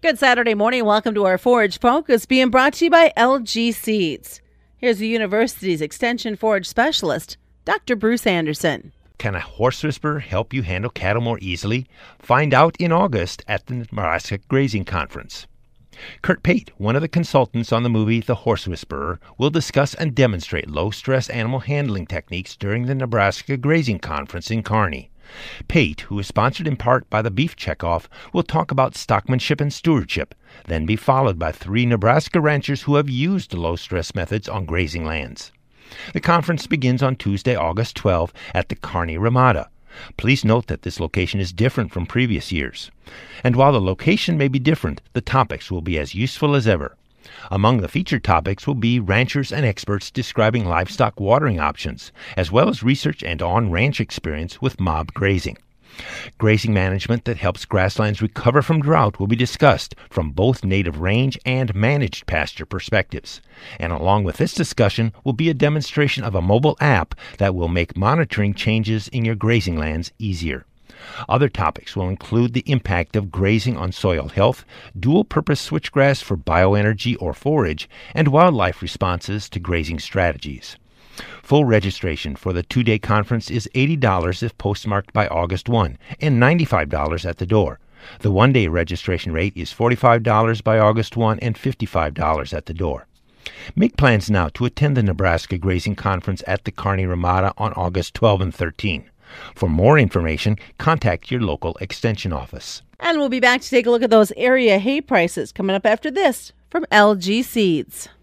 Good Saturday morning. Welcome to our Forage Focus, being brought to you by LG Seeds. Here's the university's Extension Forage Specialist, Dr. Bruce Anderson. Can a horse whisperer help you handle cattle more easily? Find out in August at the Nebraska Grazing Conference. Kurt Pate, one of the consultants on the movie The Horse Whisperer, will discuss and demonstrate low-stress animal handling techniques during the Nebraska Grazing Conference in Kearney. Pate, who is sponsored in part by the Beef Checkoff, will talk about stockmanship and stewardship, then be followed by 3 Nebraska ranchers who have used low-stress methods on grazing lands. The conference begins on Tuesday, August 12 at the Kearney Ramada. Please note that this location is different from previous years. And while the location may be different, the topics will be as useful as ever. Among the featured topics will be ranchers and experts describing livestock watering options, as well as research and on-ranch experience with mob grazing. Grazing management that helps grasslands recover from drought will be discussed from both native range and managed pasture perspectives. And along with this discussion will be a demonstration of a mobile app that will make monitoring changes in your grazing lands easier. Other topics will include the impact of grazing on soil health, dual-purpose switchgrass for bioenergy or forage, and wildlife responses to grazing strategies. Full registration for the 2-day conference is $80 if postmarked by August 1 and $95 at the door. The 1-day registration rate is $45 by August 1 and $55 at the door. Make plans now to attend the Nebraska Grazing Conference at the Kearney Ramada on August 12 and 13. For more information, contact your local extension office. And we'll be back to take a look at those area hay prices coming up after this from LG Seeds.